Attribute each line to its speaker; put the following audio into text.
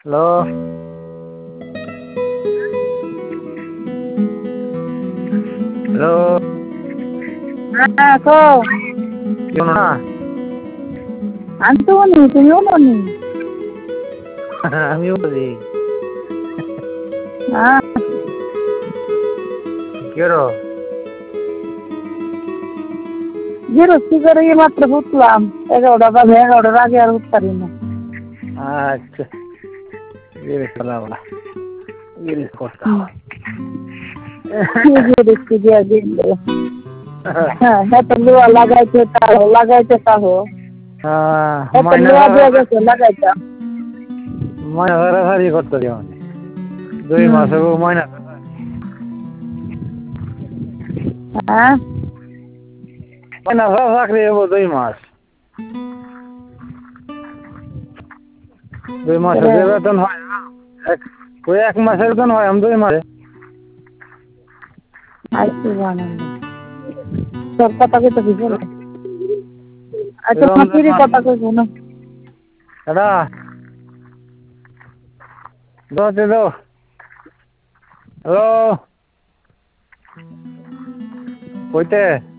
Speaker 1: Hello hello
Speaker 2: হ্যাঁ কও।
Speaker 1: কেমন না
Speaker 2: আমি তো বলি তুমিও বলি।
Speaker 1: আমিও বলি
Speaker 2: হ্যাঁ
Speaker 1: কেরো
Speaker 2: গেরস্তি করে মাত্র উঠলাম 11টা বাজে 11টার আগে আর উঠতে পারি না।
Speaker 1: আচ্ছা গিরিশ করলাম গিরিশ করতাম
Speaker 2: গেরস্তি দিয়া দিল। হ্যাঁ এত লোয়া লাগাইতে তাহো এত লোয়া দিয়ে গেছে লাগাইতাম।
Speaker 1: ময়না ধরাধারি করতে দিও মানে 2 মাস হবো ময়না
Speaker 2: হ্যাঁ
Speaker 1: ময়না ধরা চাকরি হবো 2 মাস 2 মাসে যে বেতন হয় ওই 1 মাসের বেতন হয় 2 মাসে
Speaker 2: আইসি বানানো তোর কথা কইতে কি বলে আচ্ছা মাসির কথা কইব না।
Speaker 1: দাদা দোতে দো হ্যালো কইতে